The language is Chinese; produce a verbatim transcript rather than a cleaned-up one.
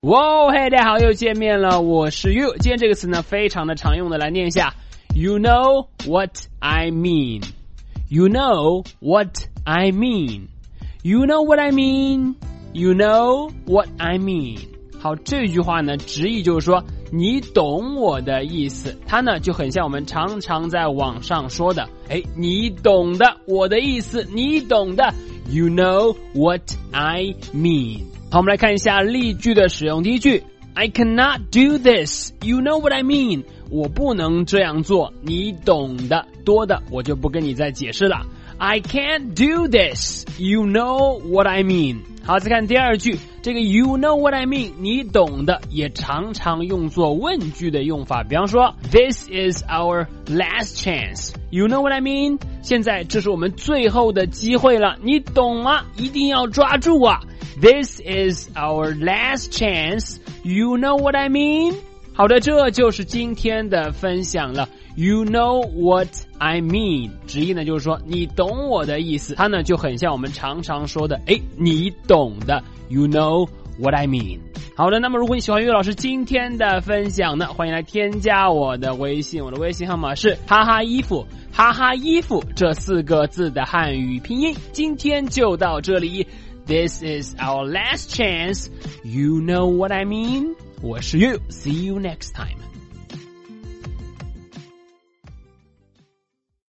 哇，嘿，大家好，又见面了，我是 you。今天这个词呢，非常的常用的，来念一下 ，You know what I mean. You know what I mean. You know what I mean. You know what I mean. 好，这句话呢，直译就是说，你懂我的意思。它呢，就很像我们常常在网上说的，哎，你懂的，我的意思，你懂的。You know what I mean. 好，我们来看一下例句的使用。第一句 I cannot do this. You know what I mean. 我不能这样做，你懂的，多的我就不跟你再解释了。I can't do this. You know what I mean. 好，再看第二句，这个 you know what I mean, 你懂的也常常用作问句的用法。比方说 This is our last chance. You know what I mean? 现在这是我们最后的机会了，你懂吗？一定要抓住啊。This is our last chance. You know what I mean? 好的，这就是今天的分享了。You know what I mean. 直译呢就是说你懂我的意思，它呢就很像我们常常说的，诶，你懂的。You know what I mean. 好的，那么如果你喜欢岳老师今天的分享呢，欢迎来添加我的微信，我的微信号码是哈哈衣服，哈哈衣服这四个字的汉语拼音。今天就到这里。This is our last chance. You know what I mean? 我是 You. See you next time.